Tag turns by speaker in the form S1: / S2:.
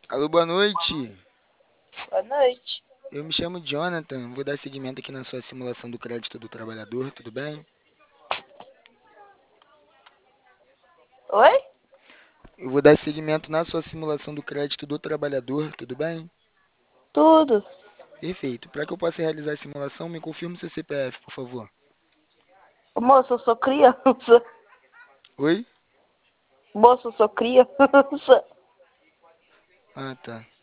S1: Alô, boa noite.
S2: Boa noite.
S1: Eu me chamo Jonathan. Vou dar seguimento aqui na sua simulação do crédito do trabalhador, tudo bem?
S2: Oi?
S1: Eu vou dar seguimento na sua simulação do crédito do trabalhador, tudo bem?
S2: Tudo.
S1: Perfeito. Para que eu possa realizar a simulação, me confirme seu CPF, por favor.
S2: Moço, eu sou criança.
S1: Oi?
S2: Moço, eu sou criança.
S1: Ah, tá.